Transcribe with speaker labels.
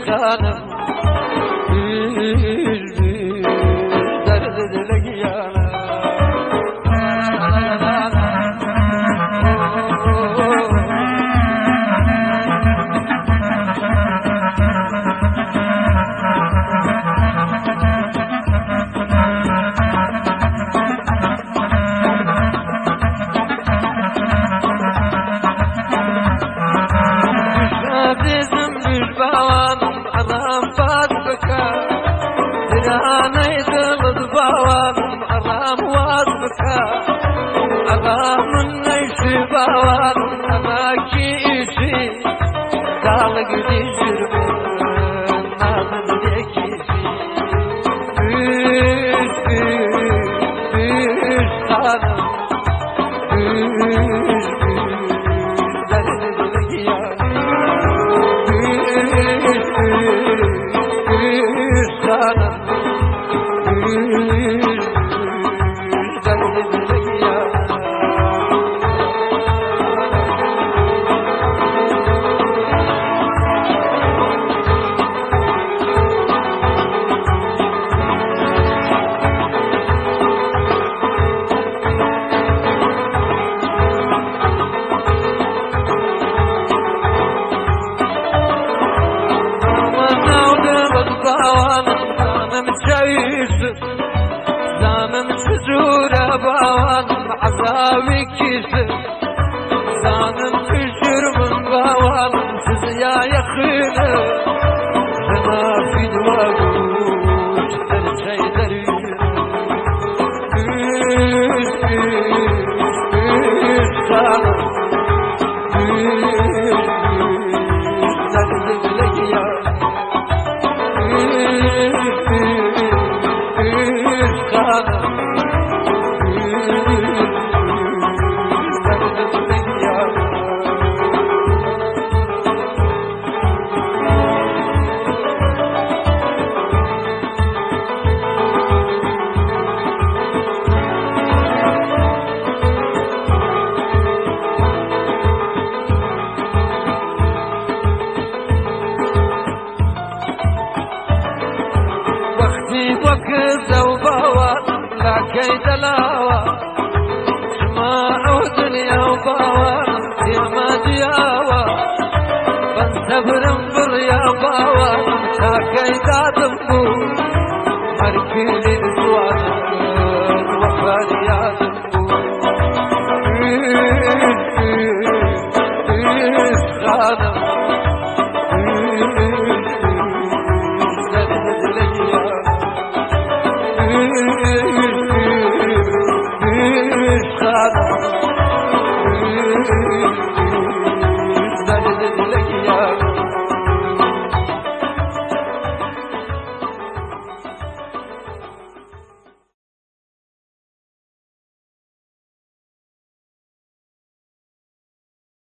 Speaker 1: خانم درد دلقيانا زانم سجورة باوانم عذابي كيسر زانم فشر من باوانم سزيا يخينه زنا في دواغوش درشي درير زانم درد لقيا كي دلاوة سماء ودنيا وباوة يا ما دياوة بنتبر بريا باوة ساكي دادمبو مركي للزوان وفاد يا دمبو خانم